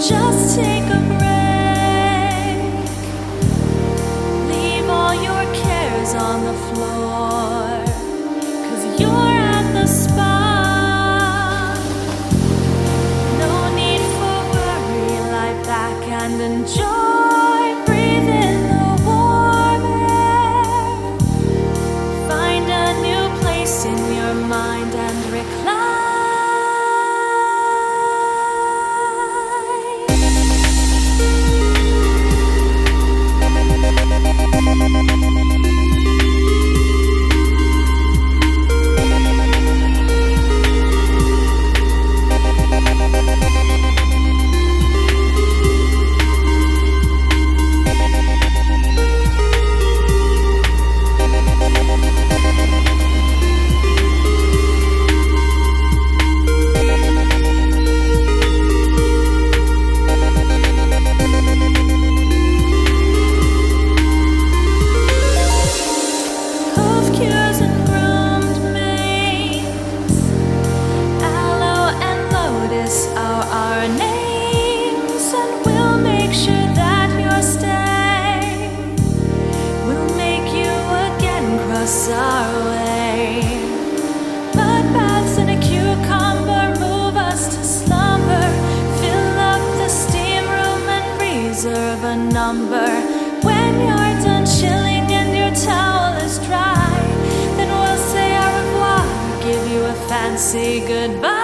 Just take a break. Leave all your cares on the floor, 'cause you're at the spa. No need for worry, lie back and enjoy. Breathe in the warm air. Find a new place in your mind and recline. Our way. Mud baths and a cucumber move us to slumber. Fill up the steam room and reserve a number. When you're done chilling and your towel is dry, then we'll say au revoir, give you a fancy goodbye.